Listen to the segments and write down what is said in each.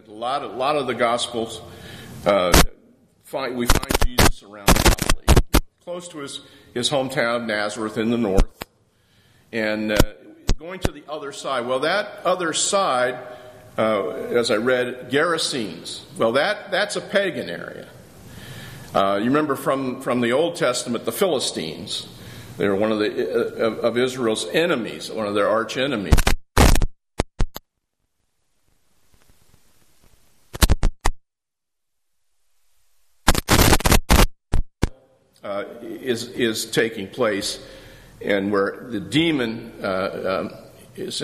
A lot of the Gospels, we find Jesus around Galilee, close to his hometown of Nazareth in the north, and going to the other side. Well, that other side, as I read, Gerasenes. Well, that's a pagan area. You remember from the Old Testament, the Philistines. They were one of Israel's enemies, one of their arch enemies. Is taking place, and where the demon is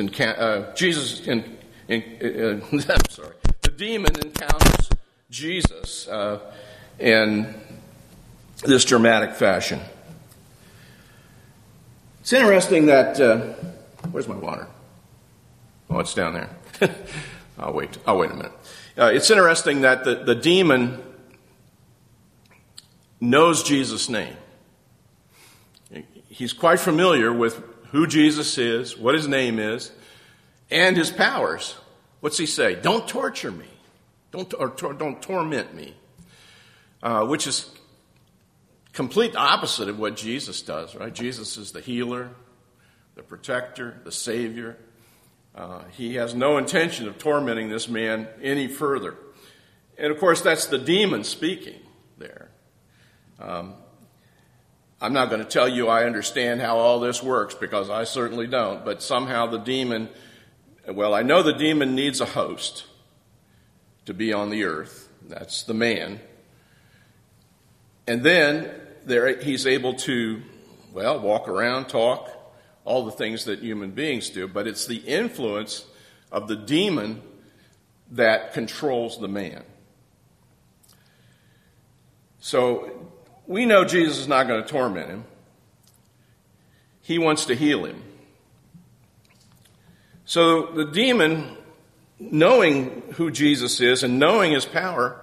the demon encounters Jesus in this dramatic fashion. It's interesting that where's my water? Oh, it's down there. I'll wait a minute. It's interesting that the demon knows Jesus' name. He's quite familiar with who Jesus is, what his name is, and his powers. What's he say? Don't torture me. Don't torment me. Which is complete opposite of what Jesus does, right? Jesus is the healer, the protector, the savior. He has no intention of tormenting this man any further. And of course, that's the demon speaking there. I'm not going to tell you I understand how all this works, because I certainly don't, but somehow the demon, I know the demon needs a host to be on the earth. That's the man. And then he's able to, walk around, talk, all the things that human beings do, but it's the influence of the demon that controls the man. So we know Jesus is not going to torment him. He wants to heal him. So the demon, knowing who Jesus is and knowing his power,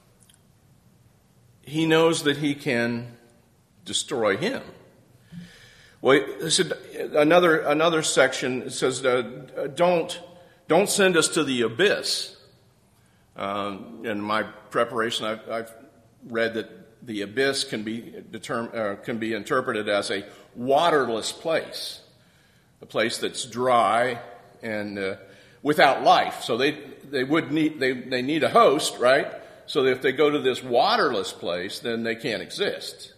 he knows that he can destroy him. Well, another section says, don't send us to the abyss. In my preparation, I've read that the abyss can be interpreted as a waterless place, a place that's dry and without life. So they need a host, right? So that if they go to this waterless place, then they can't exist.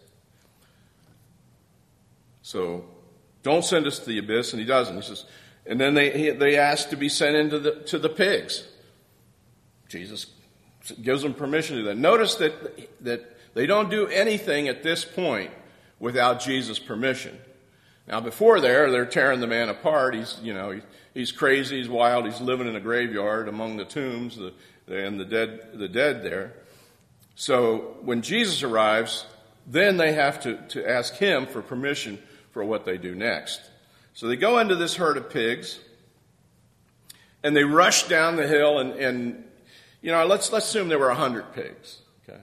So don't send us to the abyss, and he doesn't. He says, and then they ask to be sent into the pigs. Jesus gives them permission to do that. Notice that they don't do anything at this point without Jesus' permission. Now, before they're tearing the man apart. He's crazy, he's wild, he's living in a graveyard among the tombs and the dead there. So when Jesus arrives, then they have to ask him for permission for what they do next. So they go into this herd of pigs, and they rush down the hill, and let's assume there were 100 pigs. Okay,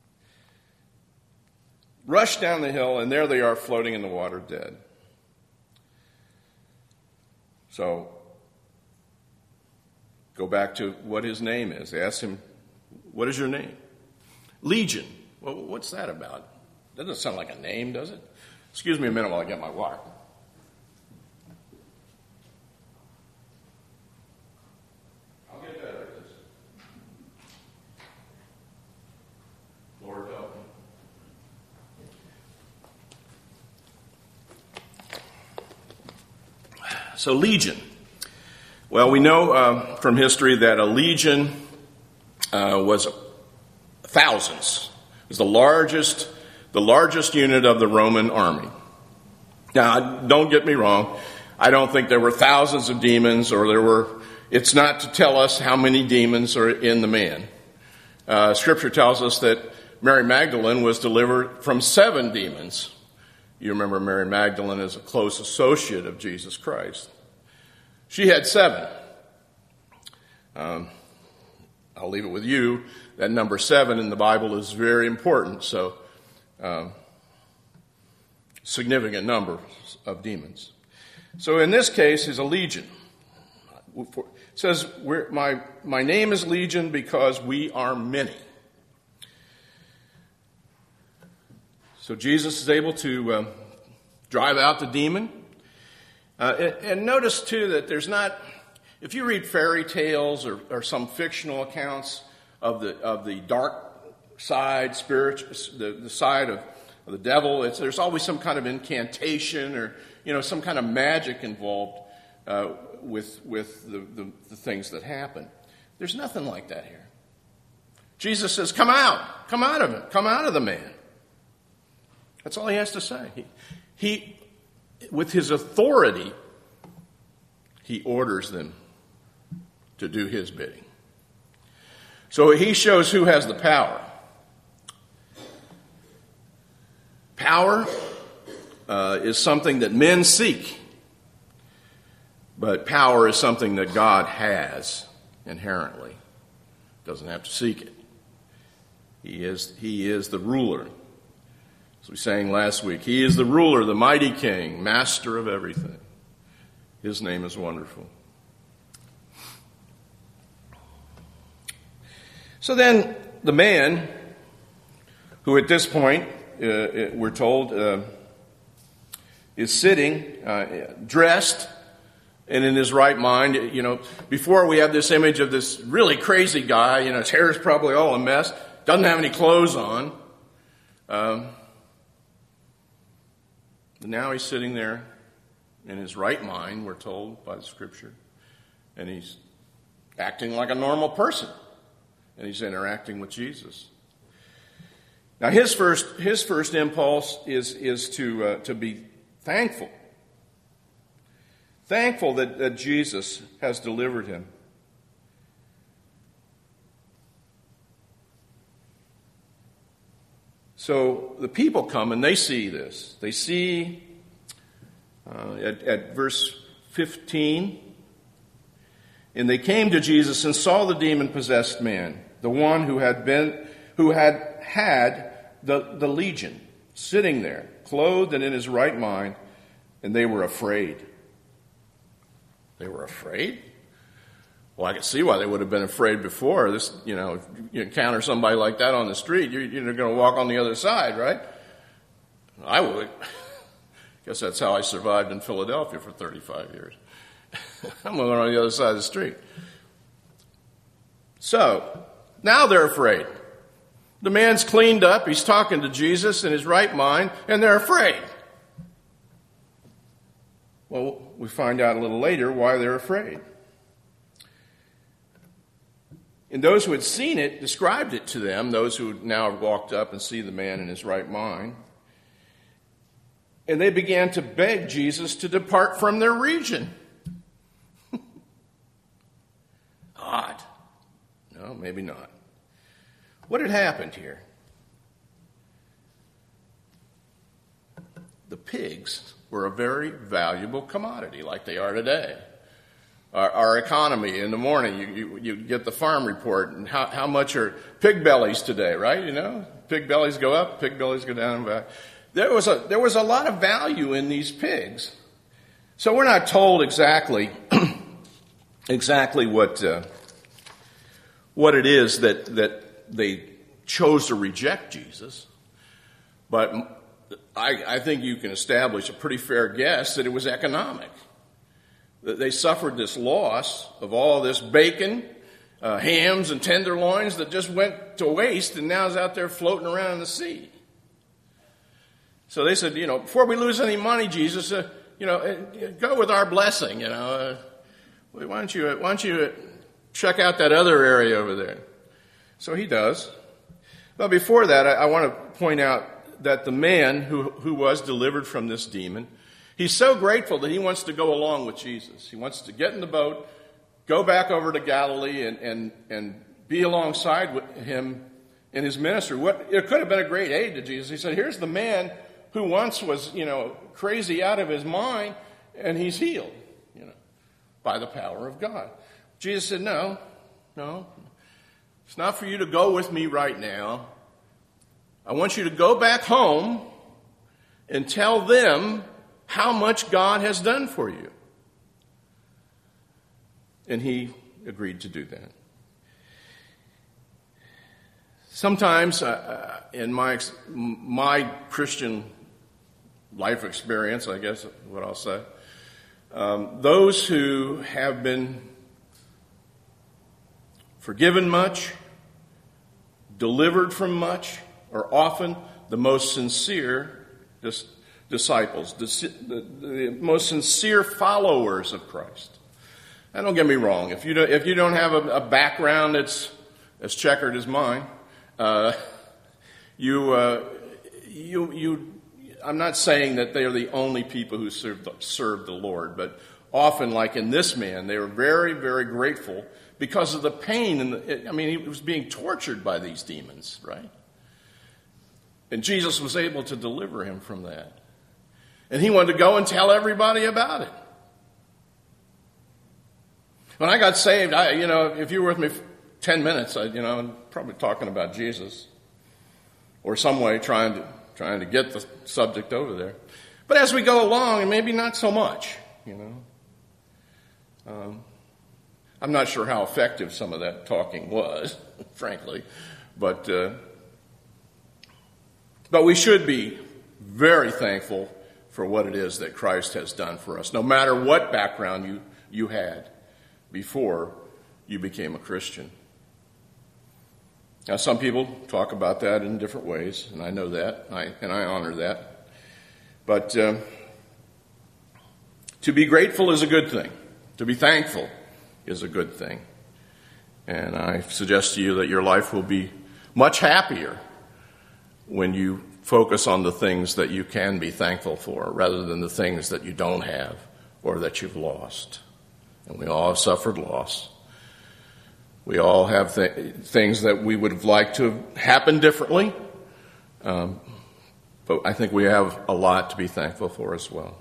rush down the hill, and there they are floating in the water, dead. So go back to what his name is. They ask him, "What is your name?" Legion. Well, what's that about? Doesn't sound like a name, does it? Excuse me a minute while I get my water. I'll get better at this. Lord help me. So legion. Well, we know from history that a legion was thousands. It was the largest unit of the Roman army. Now, don't get me wrong. I don't think there were thousands of demons, it's not to tell us how many demons are in the man. Scripture tells us that Mary Magdalene was delivered from 7 demons. You remember Mary Magdalene is a close associate of Jesus Christ. She had 7. I'll leave it with you. That number 7 in the Bible is very important. So, significant number of demons. So in this case is a legion. says, my name is Legion because we are many. So Jesus is able to drive out the demon. And notice, too, that there's not, if you read fairy tales or some fictional accounts of the dark side, the side of the devil, there's always some kind of incantation or some kind of magic involved with the things that happen. There's nothing like that here. Jesus says, come out of it, come out of the man. That's all he has to say. He with his authority, he orders them to do his bidding. So he shows who has the power. Power is something that men seek, but power is something that God has inherently. Doesn't have to seek it. He is the ruler. As we sang last week, he is the ruler, the mighty king, master of everything. His name is wonderful. So then the man, who at this point, we're told, is sitting, dressed, and in his right mind. Before we have this image of this really crazy guy, his hair is probably all a mess, doesn't have any clothes on. Now he's sitting there in his right mind, we're told by the scripture, and he's acting like a normal person, and he's interacting with Jesus. Now his first impulse is to be thankful that Jesus has delivered him. So the people come and they see this. They see at verse 15, and they came to Jesus and saw the demon-possessed man, the one who had the legion, sitting there, clothed and in his right mind, and they were afraid. They were afraid? Well, I can see why they would have been afraid before. If you encounter somebody like that on the street, you're going to walk on the other side, right? I would. Guess that's how I survived in Philadelphia for 35 years. I'm going on the other side of the street. So, now they're afraid. The man's cleaned up, he's talking to Jesus in his right mind, and they're afraid. Well, we find out a little later why they're afraid. And those who had seen it described it to them, those who now have walked up and see the man in his right mind. And they began to beg Jesus to depart from their region. Odd. No, maybe not. What had happened here? The pigs were a very valuable commodity, like they are today. Our economy in the morning, you get the farm report, and how much are pig bellies today, right? Pig bellies go up, pig bellies go down and back. There was a lot of value in these pigs. So we're not told exactly what it is that they chose to reject Jesus, but I think you can establish a pretty fair guess that it was economic. That they suffered this loss of all this bacon, hams, and tenderloins that just went to waste and now is out there floating around in the sea. So they said, before we lose any money, Jesus, go with our blessing. Why don't you check out that other area over there? So he does. But before that, I want to point out that the man who was delivered from this demon, he's so grateful that he wants to go along with Jesus. He wants to get in the boat, go back over to Galilee, and be alongside with him in his ministry. It could have been a great aid to Jesus. He said, here's the man who once was, crazy out of his mind, and he's healed, by the power of God. Jesus said, no, it's not for you to go with me right now. I want you to go back home and tell them how much God has done for you. And he agreed to do that. Sometimes, in my Christian life experience, I guess what I'll say, those who have been forgiven much, delivered from much, are often the most sincere disciples, the most sincere followers of Christ. Now, don't get me wrong. If you don't have a background that's as checkered as mine, I'm not saying that they are the only people who serve the Lord, but often, like in this man, they were very, very grateful because of the pain. He was being tortured by these demons, right? And Jesus was able to deliver him from that. And he wanted to go and tell everybody about it. When I got saved, if you were with me 10 minutes, I'm probably talking about Jesus, or some way trying to get the subject over there. But as we go along, and maybe not so much, I'm not sure how effective some of that talking was, frankly, but we should be very thankful for what it is that Christ has done for us, no matter what background you had before you became a Christian. Now, some people talk about that in different ways, and I know that, and I honor that. But to be grateful is a good thing. To be thankful is a good thing. And I suggest to you that your life will be much happier when you focus on the things that you can be thankful for, rather than the things that you don't have or that you've lost. And we all have suffered loss. We all have things that we would have liked to have happened differently. But I think we have a lot to be thankful for as well.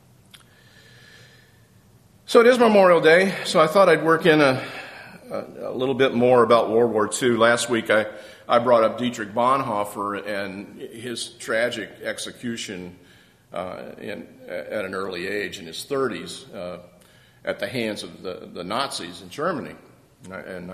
So it is Memorial Day, so I thought I'd work in a little bit more about World War II. Last week I brought up Dietrich Bonhoeffer and his tragic execution at an early age, in his 30s, at the hands of the Nazis in Germany in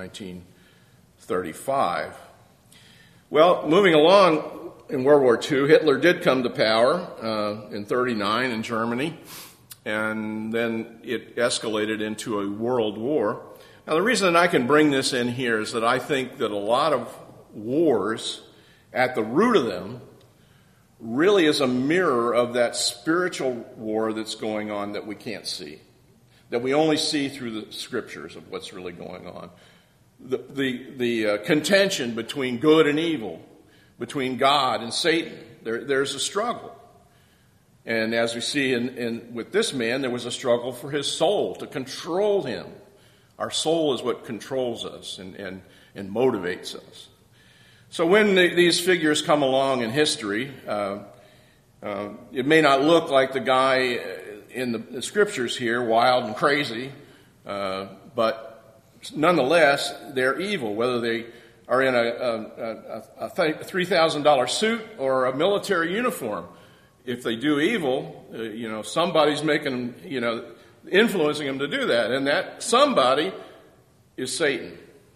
1935. Well, moving along in World War II, Hitler did come to power in 1939 in Germany, and then it escalated into a world war. Now, the reason that I can bring this in here is that I think that a lot of wars, at the root of them, really is a mirror of that spiritual war that's going on that we can't see, that we only see through the scriptures of what's really going on. The contention between good and evil, between God and Satan, there's a struggle. And as we see with this man, there was a struggle for his soul, to control him. Our soul is what controls us and motivates us. So when these figures come along in history, it may not look like the guy in the scriptures here, wild and crazy, but nonetheless, they're evil, whether they are in a $3,000 suit or a military uniform. If they do evil, somebody's making them, influencing them to do that, and that somebody is Satan.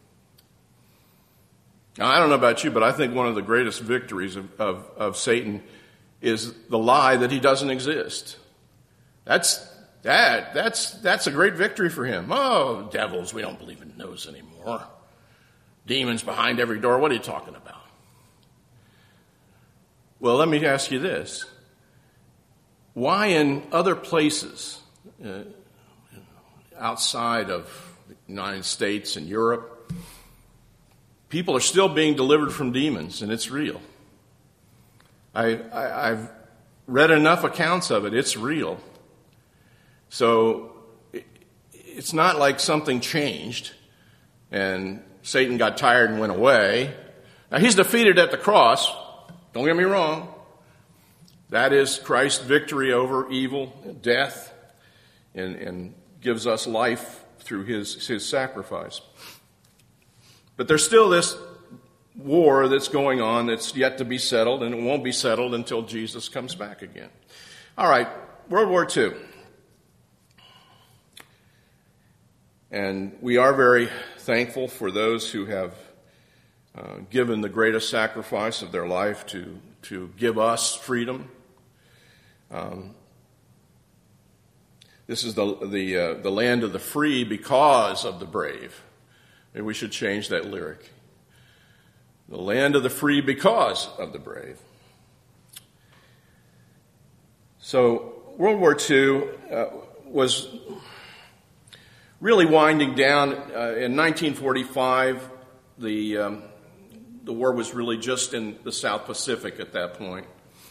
Now, I don't know about you, but I think one of the greatest victories of Satan is the lie that he doesn't exist. That's a great victory for him. Oh, devils, we don't believe in those anymore. Demons behind every door, what are you talking about? Well, let me ask you this. Why in other places outside of the United States and Europe, people are still being delivered from demons, and it's real? I've read enough accounts of it. It's real. So it's not like something changed and Satan got tired and went away. Now, he's defeated at the cross. Don't get me wrong. That is Christ's victory over evil, death, and gives us life through his sacrifice. But there's still this war that's going on that's yet to be settled, and it won't be settled until Jesus comes back again. All right, World War II. And we are very thankful for those who have given the greatest sacrifice of their life to give us freedom. This is the land of the free because of the brave. Maybe we should change that lyric. The land of the free because of the brave. So World War II was really winding down. In 1945, the war was really just in the South Pacific at that point.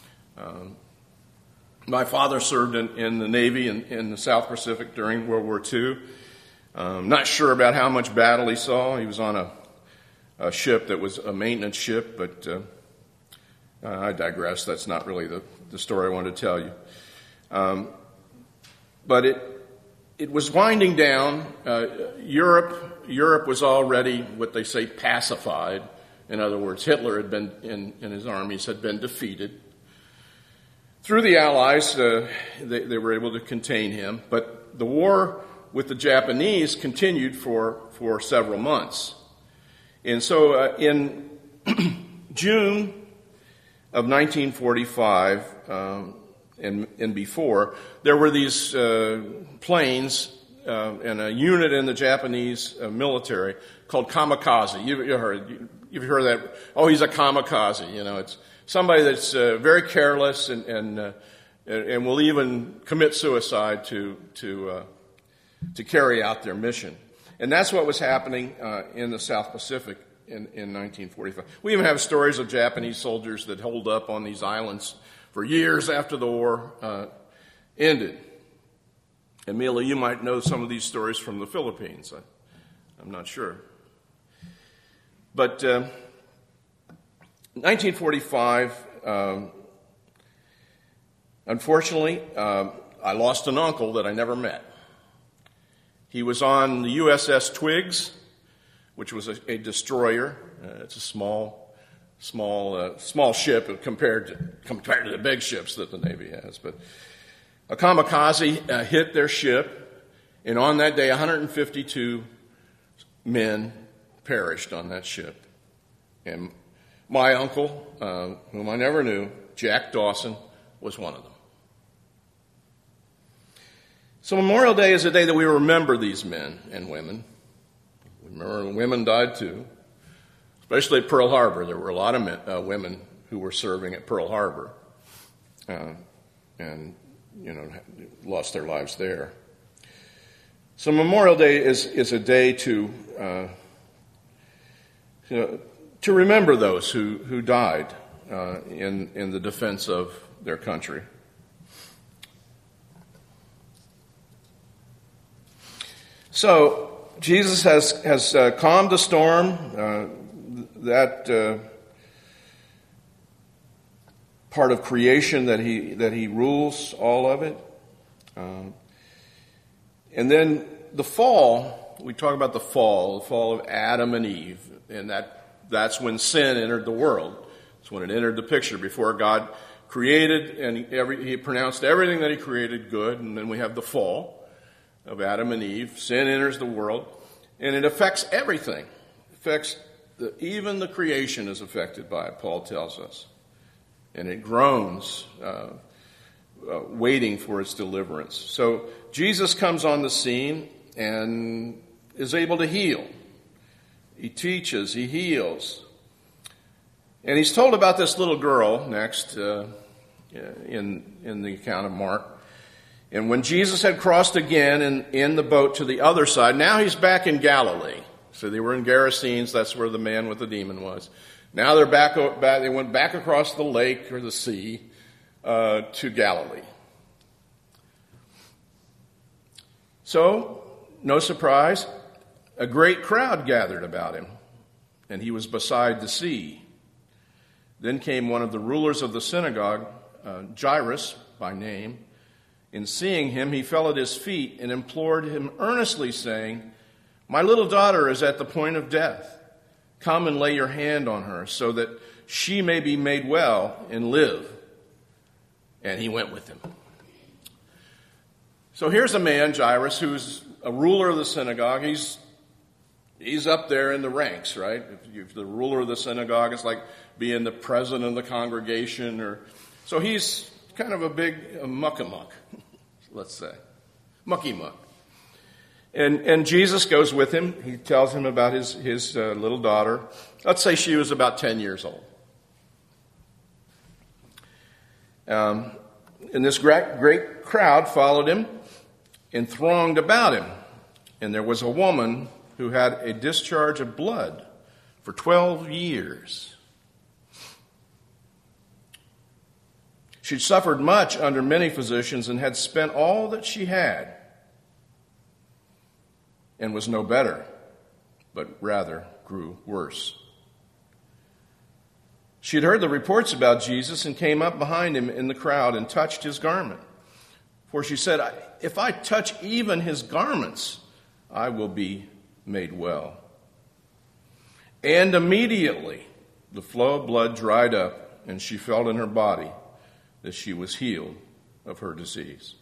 My father served in the Navy in the South Pacific during World War II. Not sure about how much battle he saw. He was on a ship that was a maintenance ship, but I digress. That's not really the story I wanted to tell you. But it was winding down. Europe was already what they say pacified. In other words, Hitler had been in his armies had been defeated. Through the Allies, they were able to contain him, but the war with the Japanese continued for several months. And so in June of 1945 and before, there were these planes and a unit in the Japanese military called kamikaze. You've heard that. Oh, he's a kamikaze. It's somebody that's very careless and will even commit suicide to carry out their mission. And that's what was happening in the South Pacific in 1945. We even have stories of Japanese soldiers that holed up on these islands for years after the war ended. Emilia, you might know some of these stories from the Philippines. I'm not sure. But 1945, unfortunately, I lost an uncle that I never met. He was on the USS Twiggs, which was a destroyer. It's a small ship compared to the big ships that the Navy has. But a kamikaze hit their ship, and on that day, 152 men perished on that ship. And my uncle, whom I never knew, Jack Dawson, was one of them. So Memorial Day is a day that we remember these men and women. We remember when women died too, especially at Pearl Harbor. There were a lot of women who were serving at Pearl Harbor and lost their lives there. So Memorial Day is a day to remember those who died in the defense of their country. So Jesus has calmed the storm. That part of creation that he rules all of it. And then the fall. We talk about the fall of Adam and Eve, and that's when sin entered the world. It's when it entered the picture. Before God created, and he pronounced everything that he created good, and then we have the fall of Adam and Eve. Sin enters the world, and it affects everything. Even the creation is affected by it, Paul tells us. And it groans, waiting for its deliverance. So Jesus comes on the scene and is able to heal. He teaches, he heals. And he's told about this little girl next in the account of Mark. And when Jesus had crossed again in the boat to the other side, now he's back in Galilee. So they were in Gerasenes, that's where the man with the demon was. Now they're back. They went back across the lake or the sea to Galilee. So, no surprise, a great crowd gathered about him, and he was beside the sea. Then came one of the rulers of the synagogue, Jairus by name. In seeing him, he fell at his feet and implored him earnestly, saying, "My little daughter is at the point of death. Come and lay your hand on her so that she may be made well and live." And he went with him. So here's a man, Jairus, who's a ruler of the synagogue. He's up there in the ranks, right? If the ruler of the synagogue is like being the president of the congregation, so he's kind of a big muck-a-muck, let's say. Mucky-muck. And Jesus goes with him. He tells him about his little daughter. Let's say she was about 10 years old. And this great crowd followed him and thronged about him. And there was a woman who had a discharge of blood for 12 years. She'd suffered much under many physicians and had spent all that she had and was no better, but rather grew worse. She had heard the reports about Jesus and came up behind him in the crowd and touched his garment. For she said, "If I touch even his garments, I will be made well." And immediately the flow of blood dried up, and she felt in her body that she was healed of her disease.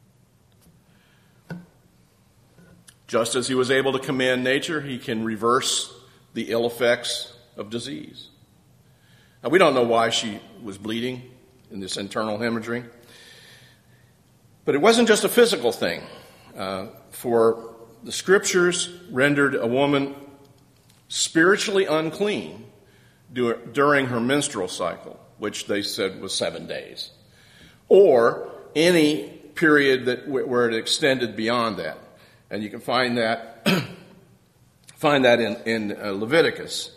Just as he was able to command nature, he can reverse the ill effects of disease. Now, we don't know why she was bleeding in this internal hemorrhaging, but it wasn't just a physical thing. For the scriptures rendered a woman spiritually unclean during her menstrual cycle, which they said was 7 days, or any period where it extended beyond that. And you can find that in Leviticus,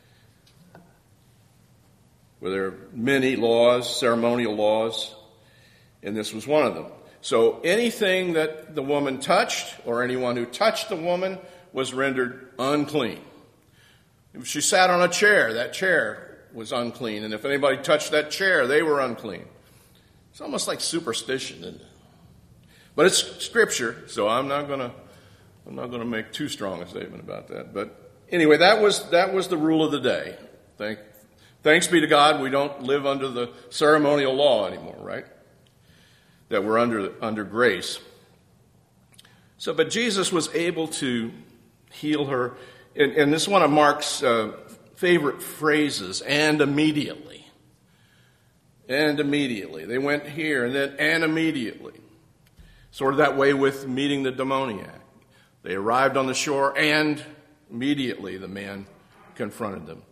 where there are many laws, ceremonial laws, and this was one of them. So anything that the woman touched, or anyone who touched the woman, was rendered unclean. If she sat on a chair, that chair was unclean. And if anybody touched that chair, they were unclean. It's almost like superstition, isn't it? But it's scripture, so I'm not going to make too strong a statement about that. But anyway, that was the rule of the day. Thanks be to God, we don't live under the ceremonial law anymore, right? That we're under grace. So, but Jesus was able to heal her, and this is one of Mark's favorite phrases, and immediately. And immediately. They went here, and immediately. Sort of that way with meeting the demoniac. They arrived on the shore, and immediately the man confronted them.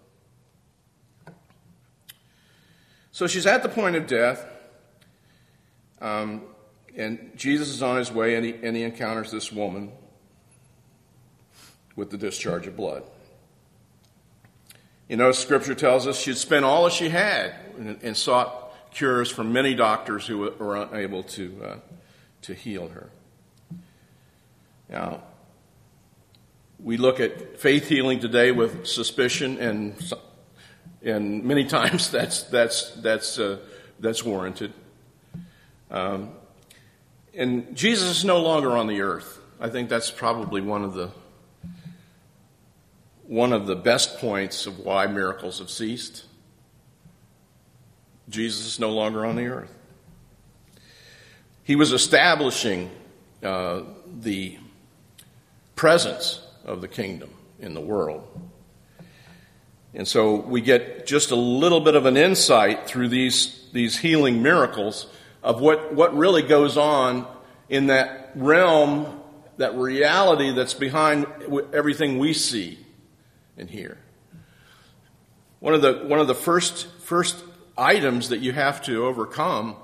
So she's at the point of death, and Jesus is on his way, and he encounters this woman with the discharge of blood. You know, Scripture tells us she'd spent all that she had and sought cures from many doctors who were unable to heal her. Now, we look at faith healing today with suspicion, and many times that's warranted. And Jesus is no longer on the earth. I think that's probably one of the best points of why miracles have ceased. Jesus is no longer on the earth. He was establishing the presence of the kingdom in the world. And so we get just a little bit of an insight through these healing miracles of what really goes on in that realm, that reality that's behind everything we see and hear. One of the first items that you have to overcome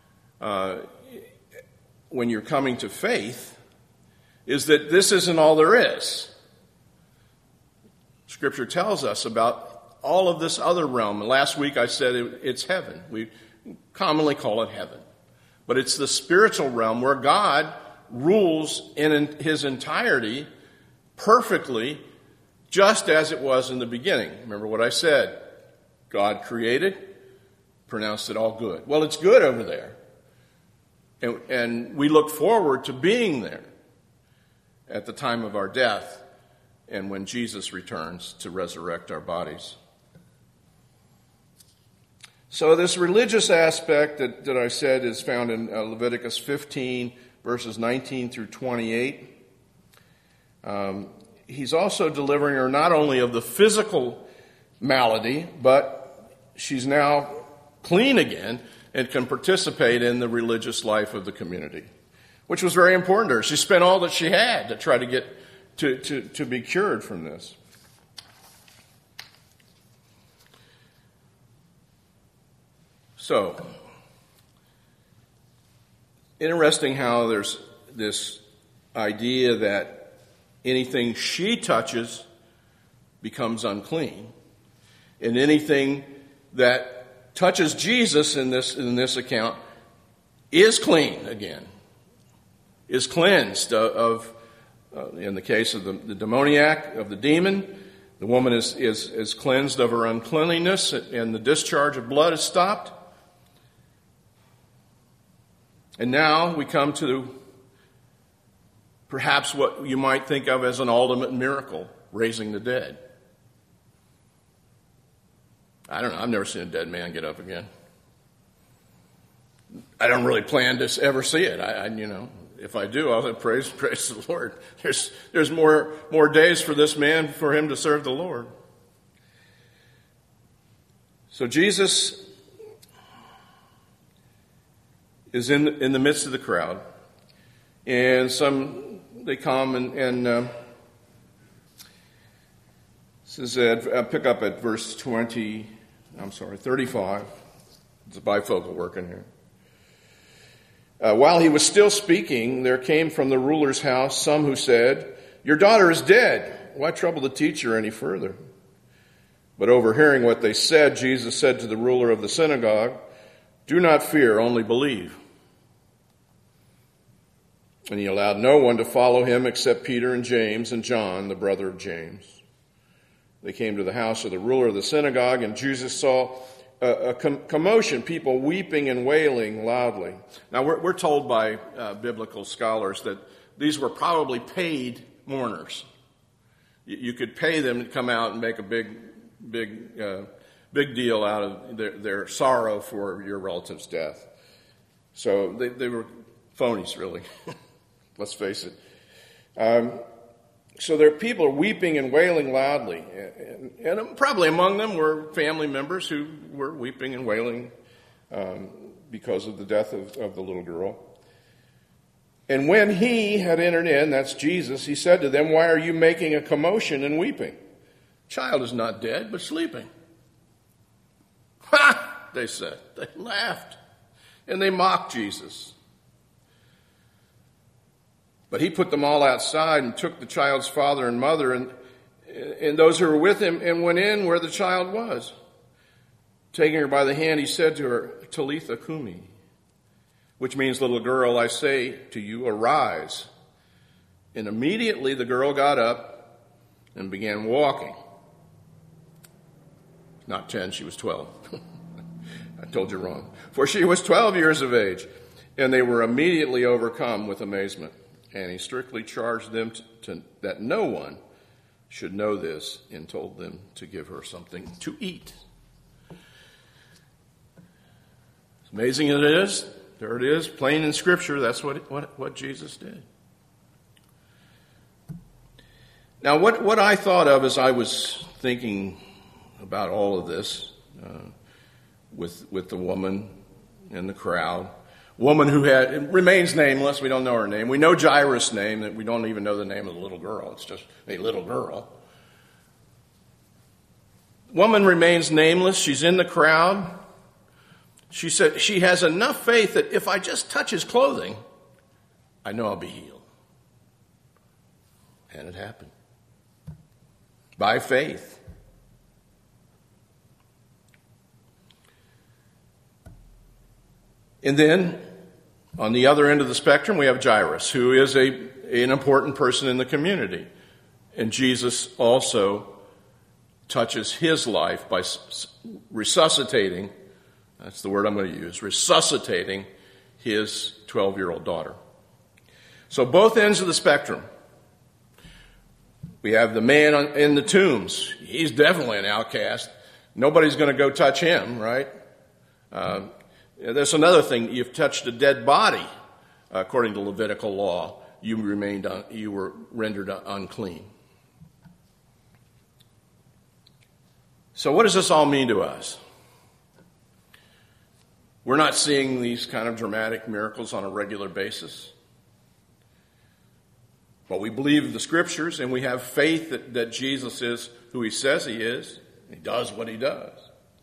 when you're coming to faith is that this isn't all there is. Scripture tells us about all of this other realm. Last week I said it's heaven. We commonly call it heaven. But it's the spiritual realm where God rules in his entirety perfectly, just as it was in the beginning. Remember what I said. God created, pronounced it all good. Well, it's good over there. And we look forward to being there at the time of our death and when Jesus returns to resurrect our bodies. So this religious aspect that I said is found in Leviticus 15, verses 19 through 28. He's also delivering her not only of the physical malady, but she's now clean again and can participate in the religious life of the community, which was very important to her. She spent all that she had to try to get to be cured from this. So, interesting how there's this idea that anything she touches becomes unclean, and anything that touches Jesus in this account is clean again, is cleansed of in the case of the demoniac, of the demon, the woman is cleansed of her uncleanliness, and the discharge of blood is stopped. And now we come to perhaps what you might think of as an ultimate miracle, raising the dead. I don't know. I've never seen a dead man get up again. I don't really plan to ever see it. If I do, I'll say praise the Lord. There's more days for this man for him to serve the Lord. So Jesus is in the midst of the crowd, and they come and says, pick up at verse 35. It's a bifocal working here. While he was still speaking, there came from the ruler's house some who said, "Your daughter is dead. Why trouble the teacher any further?" But overhearing what they said, Jesus said to the ruler of the synagogue, "Do not fear, only believe." And he allowed no one to follow him except Peter and James and John, the brother of James. They came to the house of the ruler of the synagogue, and Jesus saw a commotion, people weeping and wailing loudly. Now, we're told by biblical scholars that these were probably paid mourners. You could pay them to come out and make a big deal out of their sorrow for your relative's death. So they were phonies, really. Let's face it. So their people are weeping and wailing loudly. And probably among them were family members who were weeping and wailing because of the death of the little girl. And when he had entered in, that's Jesus, he said to them, "Why are you making a commotion and weeping? Child is not dead, but sleeping." "Ha!" they said. They laughed. And they mocked Jesus. But he put them all outside and took the child's father and mother and those who were with him and went in where the child was. Taking her by the hand, he said to her, "Talitha cumi," which means, "Little girl, I say to you, arise." And immediately the girl got up and began walking. Not 10, she was 12. I told you wrong. For she was 12 years of age. And they were immediately overcome with amazement. And he strictly charged them that no one should know this, and told them to give her something to eat. As amazing as it is, there it is, plain in Scripture. That's what Jesus did. Now, what I thought of as I was thinking about all of this, with the woman and the crowd, woman who remains nameless. We don't know her name. We know Jairus' name, that we don't even know the name of the little girl. It's just a little girl. Woman remains nameless. She's in the crowd. She said she has enough faith that if I just touch his clothing, I know I'll be healed. And it happened. By faith. And then, on the other end of the spectrum, we have Jairus, who is an important person in the community. And Jesus also touches his life by resuscitating, that's the word I'm going to use, resuscitating his 12-year-old daughter. So both ends of the spectrum. We have the man in the tombs. He's definitely an outcast. Nobody's going to go touch him, right? There's another thing. You've touched a dead body. according to Levitical law, you were rendered unclean. So what does this all mean to us? We're not seeing these kind of dramatic miracles on a regular basis. But we believe the Scriptures, and we have faith that Jesus is who he says he is. He does what he does.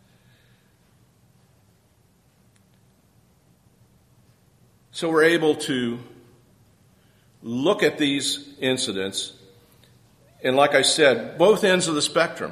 So we're able to look at these incidents, and like I said, both ends of the spectrum.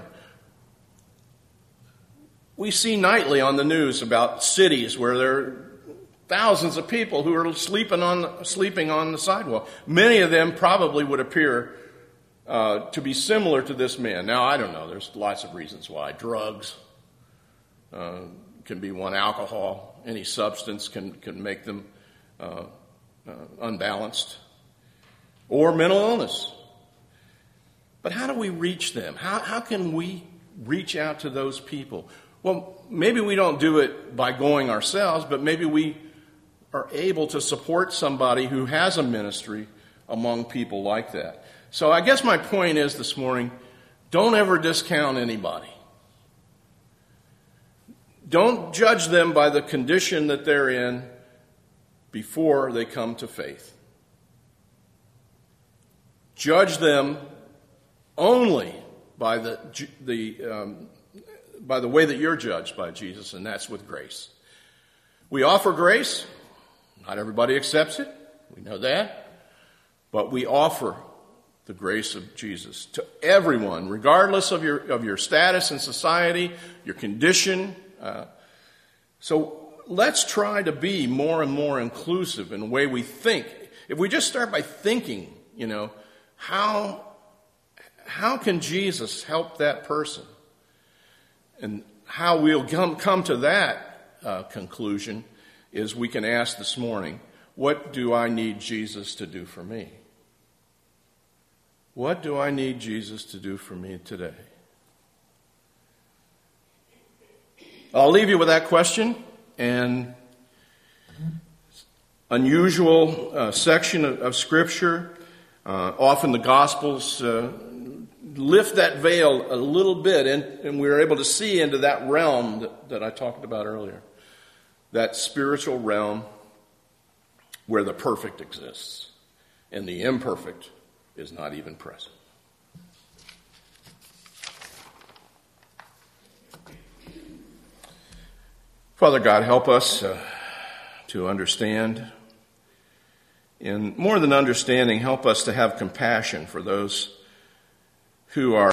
We see nightly on the news about cities where there are thousands of people who are sleeping on the sidewalk. Many of them probably would appear to be similar to this man. Now, I don't know. There's lots of reasons why. Drugs can be one. Alcohol, any substance can make them unbalanced. Or mental illness. But how do we reach them? How can we reach out to those people? Well, maybe we don't do it by going ourselves, but maybe we are able to support somebody who has a ministry among people like that. So I guess my point is this morning, don't ever discount anybody. Don't judge them by the condition that they're in before they come to faith. Judge them only by the way that you're judged by Jesus, and that's with grace. We offer grace. Not everybody accepts it. We know that. But we offer the grace of Jesus to everyone, regardless of your status in society, your condition. So let's try to be more and more inclusive in the way we think. If we just start by thinking, how can Jesus help that person? And how we'll come to that conclusion is we can ask this morning, what do I need Jesus to do for me? What do I need Jesus to do for me today? I'll leave you with that question, and unusual section of Scripture. Often the Gospels lift that veil a little bit, and we're able to see into that realm that I talked about earlier. That spiritual realm where the perfect exists, and the imperfect is not even present. Father God, help us to understand. And more than understanding, help us to have compassion for those who are